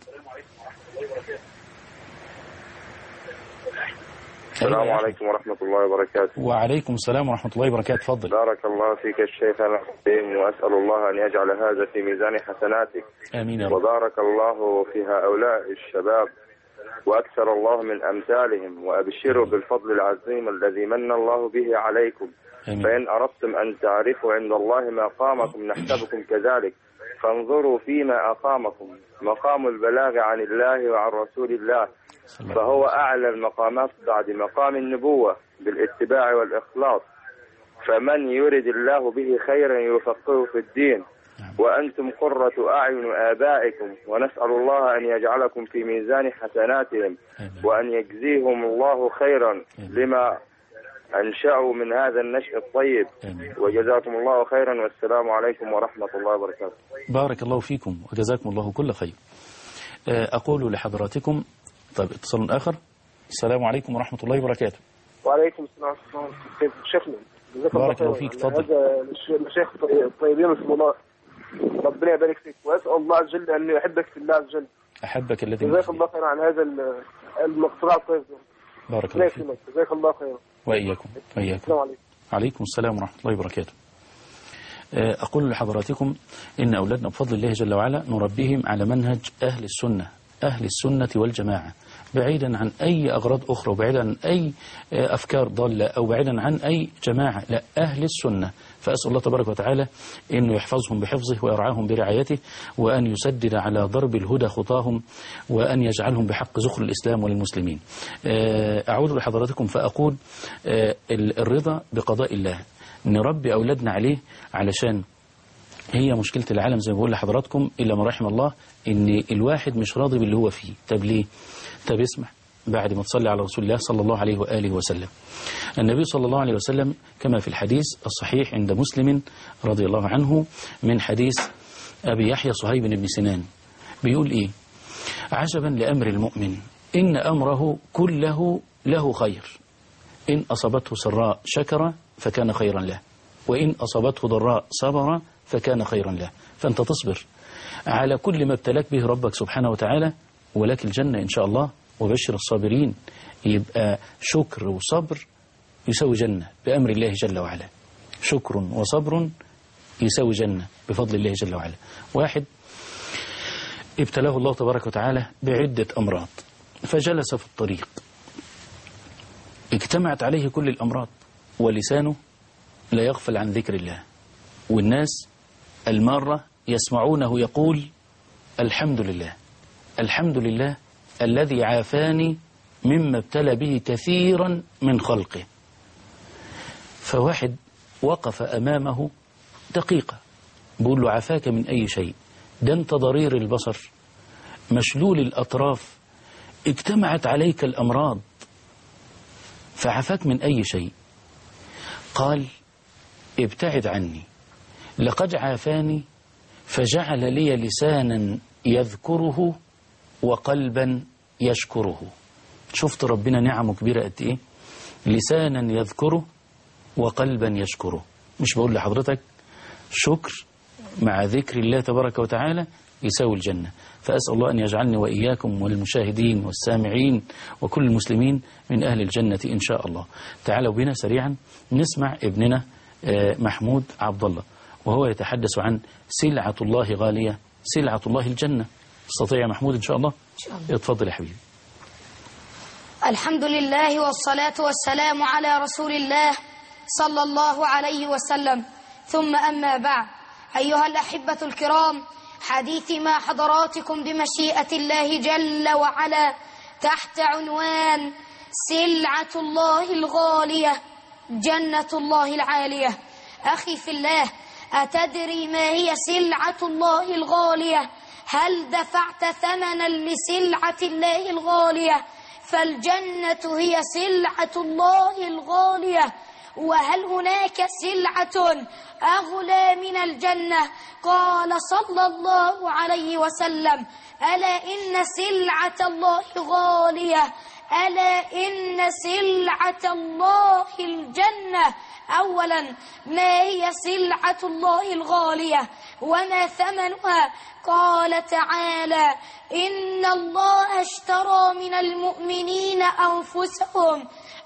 السلام عليكم ورحمة الله وبركاته. وعليكم السلام ورحمة الله وبركاته. تفضل. بارك الله فيك الشيخ العظيم، وأسأل الله أن يجعل هذا في ميزان حسناتك. آمين يا رب. وبارك الله في هؤلاء الشباب وأكثر الله من أمثالهم، وأبشروا بالفضل العظيم الذي من الله به عليكم. آمين. فإن أردتم أن تعرفوا عند الله مقامكم نحسبكم كذلك، فانظروا فيما أقامكم، مقام البلاغ عن الله وعن رسول الله، فهو أعلى المقامات بعد مقام النبوة بالاتباع والإخلاص. فمن يرد الله به خيرا يفقهه في الدين، وأنتم قرة أعين آبائكم، ونسأل الله أن يجعلكم في ميزان حسناتهم، وأن يجزيهم الله خيرا لما أنشأوا من هذا النشء الطيب. وجزاكم الله خيرا، والسلام عليكم ورحمة الله وبركاته. بارك الله فيكم وجزاكم الله كل خير. أقول لحضراتكم. طيب اتصال آخر. السلام عليكم ورحمة الله وبركاته. وعليكم السلام ورحمة الله وبركاته. شيخنا بارك الله فيك. تفضل. هذا المشايخ الطيبين في الله، ربنا يبارك فيك، وأسأل الله عز وجل أن يحبك في الله عز وجل. أحبك الذي جزاك الله خيرا عن هذا المقترع الطيب. بارك الله فيك. جزاك الله خيرا. وإياكم. السلام عليكم. عليكم السلام ورحمة الله وبركاته. أقول لحضراتكم إن أولادنا بفضل الله جل وعلا نربيهم على منهج أهل السنة والجماعة، بعيدا عن أي أغراض أخرى، وبعيدا عن أي أفكار ضالة، أو بعيدا عن أي جماعة، لا، أهل السنة. فأسأل الله تبارك وتعالى أنه يحفظهم بحفظه ويرعاهم برعايته، وأن يسدد على ضرب الهدى خطاهم، وأن يجعلهم بحق زخر الإسلام وللمسلمين. أعود لحضراتكم فأقول الرضا بقضاء الله، نربي أولادنا عليه، علشان هي مشكلة العالم زي ما بقول لحضراتكم إلا ما رحم الله، إن الواحد مش راضي باللي هو فيه. طب ليه؟ طب اسمع، بعد ما تصلي على رسول الله صلى الله عليه وآله وسلم. النبي صلى الله عليه وسلم كما في الحديث الصحيح عند مسلم رضي الله عنه من حديث أبي يحيى صهيب بن سنان، بيقول إيه؟ عجبا لأمر المؤمن إن أمره كله له خير، إن أصابته سراء شكر فكان خيرا له، وإن أصابته ضراء صبر فكان خيرا له. فأنت تصبر على كل ما ابتلاك به ربك سبحانه وتعالى، ولك الجنة إن شاء الله، وبشر الصابرين. يبقى شكر وصبر يساوي جنة بأمر الله جل وعلا، شكر وصبر يساوي جنة بفضل الله جل وعلا. واحد ابتلاه الله تبارك وتعالى بعدة أمراض، فجلس في الطريق اجتمعت عليه كل الأمراض، ولسانه لا يغفل عن ذكر الله، والناس المارة يسمعونه يقول الحمد لله، الحمد لله الذي عافاني مما ابتلى به كثيرا من خلقه. فواحد وقف أمامه دقيقة بيقول له عافاك من أي شيء؟ ده انت ضرير البصر مشلول الأطراف، اجتمعت عليك الأمراض، فعافاك من أي شيء؟ قال ابتعد عني، لقد عافاني فجعل لي لسانا يذكره وقلبا يشكره. شفت ربنا نعمه كبيرة قد إيه؟ لسانا يذكره وقلبا يشكره. مش بقول لحضرتك شكر مع ذكر الله تبارك وتعالى يساوي الجنة. فأسأل الله أن يجعلني وإياكم والمشاهدين والسامعين وكل المسلمين من أهل الجنة إن شاء الله. تعالوا بنا سريعا نسمع ابننا محمود عبد الله وهو يتحدث عن سلعة الله غالية، سلعة الله الجنة. تستطيع يا محمود إن شاء الله؟ إن شاء الله. اتفضل يا حبيبي. الحمد لله والصلاة والسلام على رسول الله صلى الله عليه وسلم، ثم أما بعد. أيها الأحبة الكرام، حديثي مع حضراتكم بمشيئة الله جل وعلا تحت عنوان سلعة الله الغالية جنة الله العالية. أخي في الله، أتدري ما هي سلعة الله الغالية؟ هل دفعت ثمنا لسلعة الله الغالية؟ فالجنة هي سلعة الله الغالية. وهل هناك سلعة أغلى من الجنة؟ قال صلى الله عليه وسلم: ألا إن سلعة الله غالية، ألا إن سلعة الله الجنة. أولا، ما هي سلعة الله الغالية وما ثمنها؟ قال تعالى: إن الله اشترى من المؤمنين أنفسهم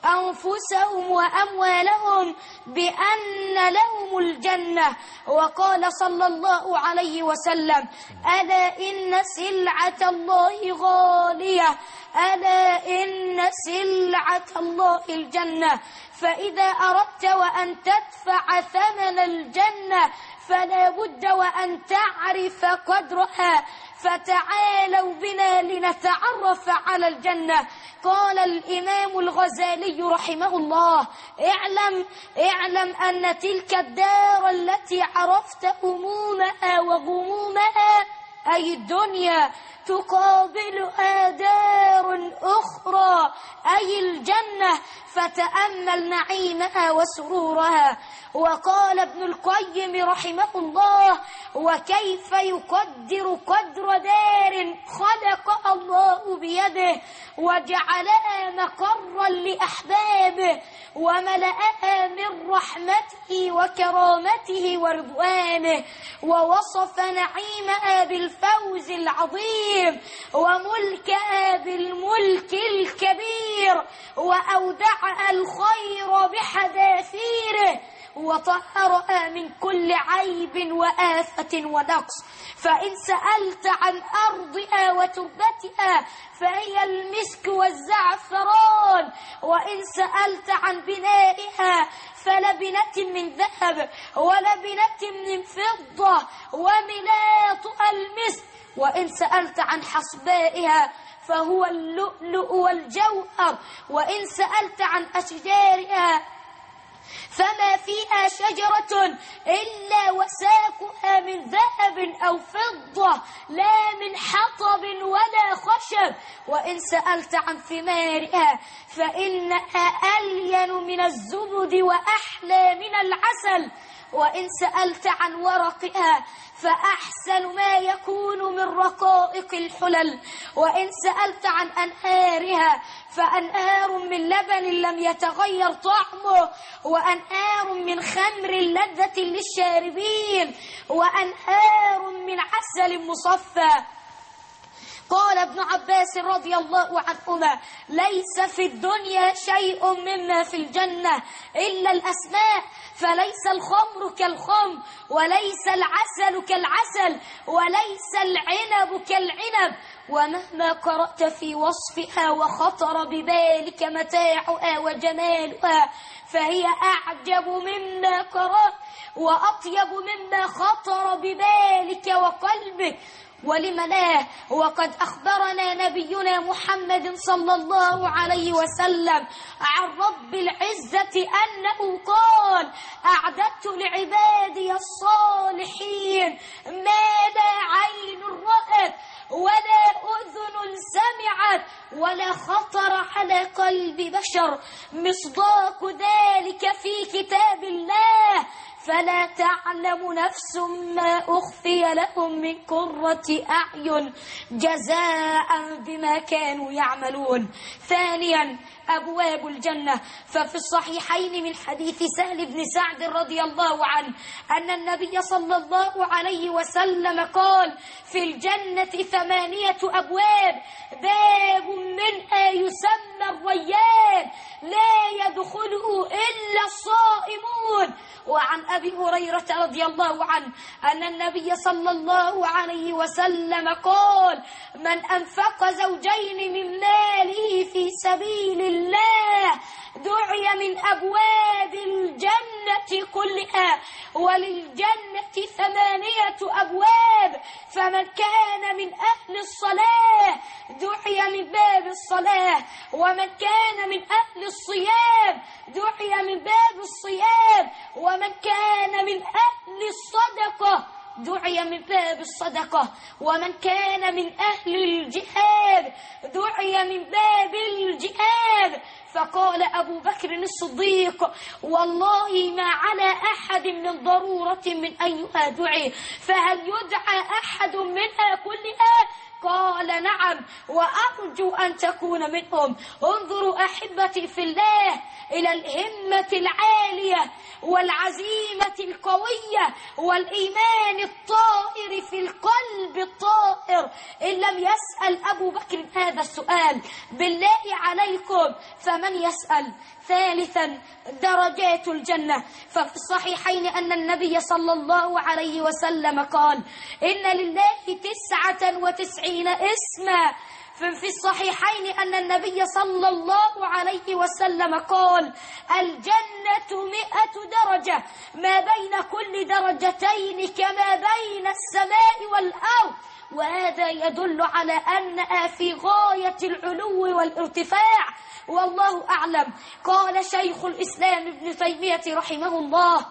وأموالهم بأن لهم الجنة. وقال صلى الله عليه وسلم: ألا إن سلعة الله غالية، ألا إن سلعة الله الجنة. فإذا أردت وأن تدفع ثمن الجنة فلا بد وأن تعرف قدرها. فتعالوا بنا لنتعرف على الجنة. قال الإمام الغزالي رحمه الله: اعلم أن تلك الدار التي عرفت همومها وغمومها، أي الدنيا، تقابلها دار أخرى أي الجنة، فتأمل نعيمها وسرورها. وقال ابن القيم رحمه الله: وكيف يقدر قدر دار خلقها الله بيده وجعلها مقرا لأحبابه وملأها من رحمته وكرامته ورضوانه، ووصف نعيمها بالفوز العظيم وملكها بالملك الكبير، وأودعها الخير بحذافيره، وطهرها من كل عيب وآفة ونقص. فإن سألت عن أرضها وتربتها فهي المسك والزعفران، وإن سألت عن بنائها فلبنة من ذهب ولبنة من فضة وملاطها المسك، وإن سألت عن حصبائها فهو اللؤلؤ والجوهر، وإن سألت عن أشجارها فما فيها شجرة إلا وساقها من ذهب أو فضة لا من حطب ولا خشب، وإن سألت عن ثمارها فإنها ألين من الزبد وأحلى من العسل، وإن سألت عن ورقها فأحسن ما يكون من رقائق الحلل، وإن سألت عن أنهارها فأنهار من لبن لم يتغير طعمه، وأنهار من خمر لذة للشاربين، وأنهار من عسل مصفى. قال ابن عباس رضي الله عنهما: ليس في الدنيا شيء مما في الجنة إلا الأسماء، فليس الخمر كالخمر، وليس العسل كالعسل، وليس العنب كالعنب، ومهما قرأت في وصفها وخطر ببالك متاعها وجمالها فهي أعجب مما قرأت وأطيب مما خطر ببالك وقلبك. ولم لا، وقد أخبرنا نبينا محمد صلى الله عليه وسلم عن رب العزة أنه قال: أعددت لعبادي الصالحين ما لا عين رأت ولا أذن سمعت ولا خطر على قلب بشر، مصداق ذلك في كتاب الله، فلا تعلم نفس ما أخفي لهم من قرة أعين جزاء بما كانوا يعملون. ثانيا، أبواب الجنة. ففي الصحيحين من حديث سهل بن سعد رضي الله عنه أن النبي صلى الله عليه وسلم قال: في الجنة 8 أبواب، باب منها يسمى الريان لا يدخله إلا الصائمون. وعن أبي هريرة رضي الله عنه أن النبي صلى الله عليه وسلم قال: من أنفق زوجين من ماله في سبيل الله دعي من أبواب الجنة كلها، وللجنة 8 أبواب، فمن كان من أهل الصلاة دعي من باب الصلاة، ومن كان من أهل الصيام دعي من باب الصيام، ومن كان من أهل الصدقة دعي من باب الصدقة، ومن كان من أهل الجهاد دعي من باب الجهاد. فقال أبو بكر الصديق: والله ما على أحد من ضرورة من أيها دعي، فهل يدعى أحد منها كلها؟ قال: نعم، وأرجو أن تكون منهم. انظروا أحبتي في الله إلى الهمة العالية والعزيمة القوية والإيمان الطائر في القلب الطائر. إن لم يسأل أبو بكر هذا السؤال بالله عليكم فمن يسأل؟ ثالثا، درجات الجنة. ففي الصحيحين أن النبي صلى الله عليه وسلم قال: إن لله 99 اسما. في الصحيحين أن النبي صلى الله عليه وسلم قال: الجنة 100 درجة، ما بين كل درجتين كما بين السماء والأرض، وهذا يدل على أنها في غاية العلو والارتفاع، والله أعلم. قال شيخ الإسلام ابن تيمية رحمه الله: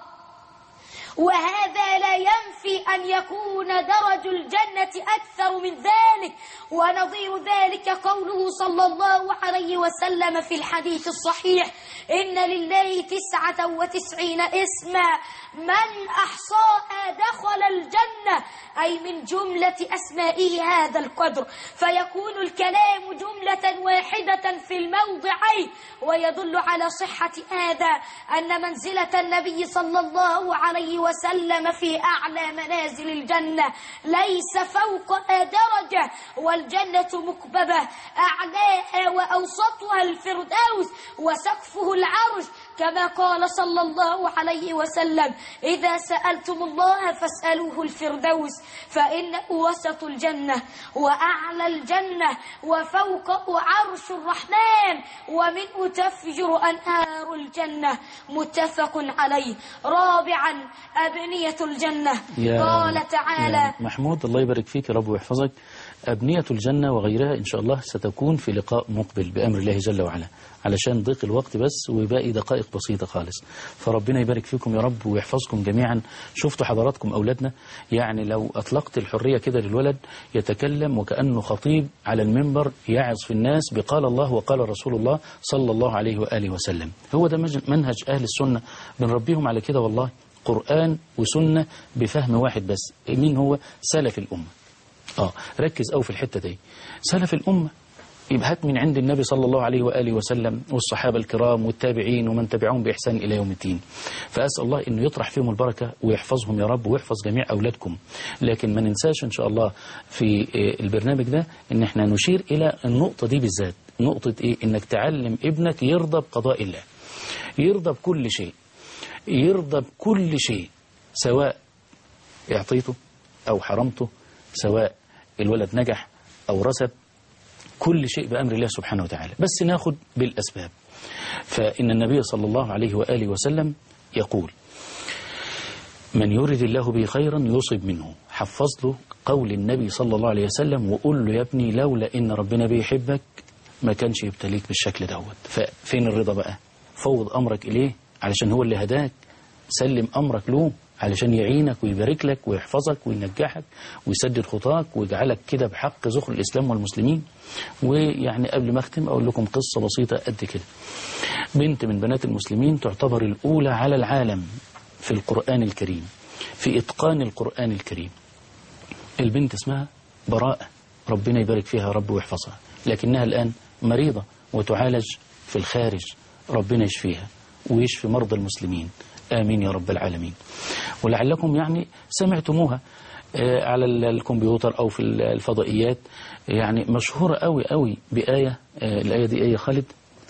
وهذا لا ينفي أن يكون درج الجنة أكثر من ذلك، ونظير ذلك قوله صلى الله عليه وسلم في الحديث الصحيح: إن لله 99 اسما، من أحصاها دخل الجنة، أي من جملة أسمائه هذا القدر، فيكون الكلام جملة واحدة في الموضعين. ويدل على صحة هذا أن منزلة النبي صلى الله عليه وسلم في أعلى منازل الجنة ليس فوقها درجة، والجنة مكببة، أعلاها وأوسطها الفردوس وسقفه العرش، كما قال صلى الله عليه وسلم: إذا سألتم الله فاسألوه الفردوس، فإنه وسط الجنة وأعلى الجنة وفوقه عرش الرحمن ومنه تفجر أنهار الجنة. متفق عليه. رابعا أبنية الجنة. قال تعالى: محمود الله يبارك فيك يا رب ويحفظك. أبنية الجنة وغيرها إن شاء الله ستكون في لقاء مقبل بأمر الله جل وعلا، علشان ضيق الوقت بس وباقي دقائق بسيطة خالص. فربنا يبارك فيكم يا رب ويحفظكم جميعا. شفتوا حضراتكم أولادنا، يعني لو أطلقت الحرية كده للولد يتكلم وكأنه خطيب على المنبر يعظ في الناس بقال الله وقال رسول الله صلى الله عليه وآله وسلم. هو ده منهج أهل السنة، بنربيهم على كده والله، قرآن وسنة بفهم واحد بس. مين هو؟ سلف الأمة. ركز أو في الحتة دي، سلف الأمة يبقى هات من عند النبي صلى الله عليه وآله وسلم والصحابة الكرام والتابعين ومن تبعهم بإحسان إلى يوم الدين. فأسأل الله أنه يطرح فيهم البركة ويحفظهم يا رب ويحفظ جميع أولادكم. لكن ما ننساش إن شاء الله في البرنامج ده إن احنا نشير إلى النقطة دي بالذات، نقطة إيه؟ إنك تعلم ابنك يرضى بقضاء الله، يرضى بكل شيء، يرضى بكل شيء، سواء اعطيته أو حرمته، سواء الولد نجح أو رسب، كل شيء بأمر الله سبحانه وتعالى، بس ناخد بالأسباب. فإن النبي صلى الله عليه وآله وسلم يقول: من يرد الله به خيرا يصب منه. حفظ له قول النبي صلى الله عليه وسلم وقول له: يا ابني لولا إن ربنا بيحبك ما كانش يبتليك بالشكل دوت. ففين الرضا بقى؟ فوض أمرك إليه علشان هو اللي هداك، سلم أمرك له علشان يعينك ويبارك لك ويحفظك وينجحك ويسدد خطاك ويجعلك كده بحق ذخر الإسلام والمسلمين. ويعني قبل ما أختم أقول لكم قصة بسيطة قد كده. بنت من بنات المسلمين تعتبر الأولى على العالم في القرآن الكريم، في إتقان القرآن الكريم. البنت اسمها براءة، ربنا يبارك فيها رب ويحفظها، لكنها الآن مريضة وتعالج في الخارج، ربنا يشفيها ويشفي مرضى المسلمين، آمين يا رب العالمين. ولعلكم يعني سمعتموها على الكمبيوتر أو في الفضائيات، يعني مشهورة قوي قوي بآية، الآية دي آية خالد: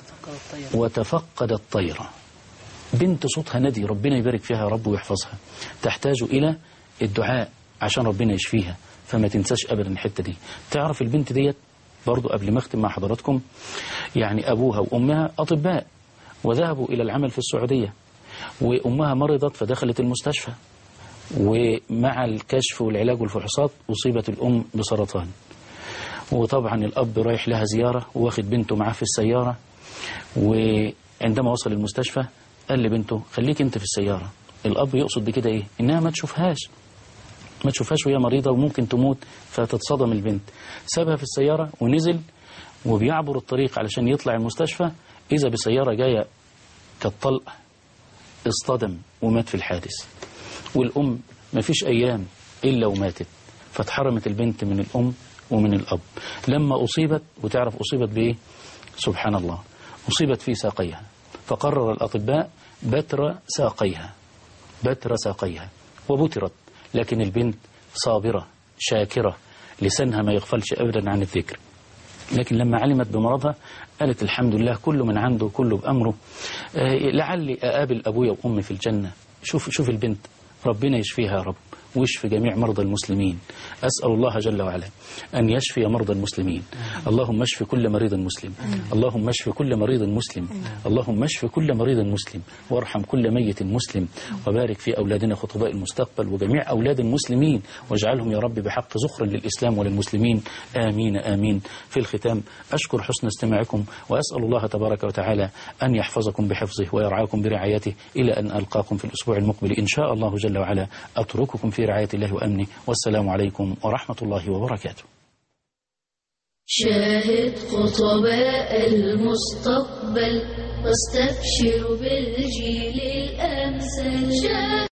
وتفقد الطيرة. بنت صوتها ندي، ربنا يبارك فيها يا رب ويحفظها، تحتاج إلى الدعاء عشان ربنا يشفيها. فما تنساش أبدا الحتة دي. تعرف البنت ديت برضو قبل ما أختم مع حضراتكم، يعني أبوها وأمها أطباء وذهبوا إلى العمل في السعودية، وأمها مرضت فدخلت المستشفى، ومع الكشف والعلاج والفحوصات أصيبت الأم بسرطان. وطبعا الأب رايح لها زيارة واخد بنته معاه في السيارة، وعندما وصل المستشفى قال لبنته: خليك انت في السيارة. الأب يقصد بكده إيه؟ إنها ما تشوفهاش وهي مريضة وممكن تموت فتتصدم البنت. سابها في السيارة ونزل وبيعبر الطريق علشان يطلع المستشفى، إذا بسيارة جاية كالطلق اصطدم ومات في الحادث. والأم ما فيش أيام إلا وماتت، فاتحرمت البنت من الأم ومن الأب. لما أصيبت، وتعرف أصيبت بإيه؟ سبحان الله، أصيبت في ساقيها، فقرر الأطباء بتر ساقيها وبترت. لكن البنت صابرة شاكرة، لسانها ما يغفلش أبدا عن الذكر. لكن لما علمت بمرضها قالت: الحمد لله، كل من عنده كله بأمره، لعلي أقابل أبويا وأمي في الجنة. شوف البنت، ربنا يشفيها يا رب ويشفي جميع مرضى المسلمين. أسأل الله جل وعلا أن يشفي مرضى المسلمين. اللهم اشف كل مريض مسلم، اللهم اشف كل مريض مسلم، اللهم اشف كل مريض مسلم، وارحم كل ميت مسلم، وبارك في أولادنا خطباء المستقبل وجميع أولاد المسلمين، واجعلهم يا رب بحق ذخر للإسلام وللمسلمين، آمين آمين. في الختام أشكر حسن استماعكم، وأسأل الله تبارك وتعالى أن يحفظكم بحفظه ويرعاكم برعايته إلى أن ألقاكم في الأسبوع المقبل إن شاء الله جل وعلا. أترككم في رعاية الله وأمنه، والسلام عليكم ورحمة الله وبركاته. شاهد خطباء المستقبل واستبشر بالجيل الأمثل.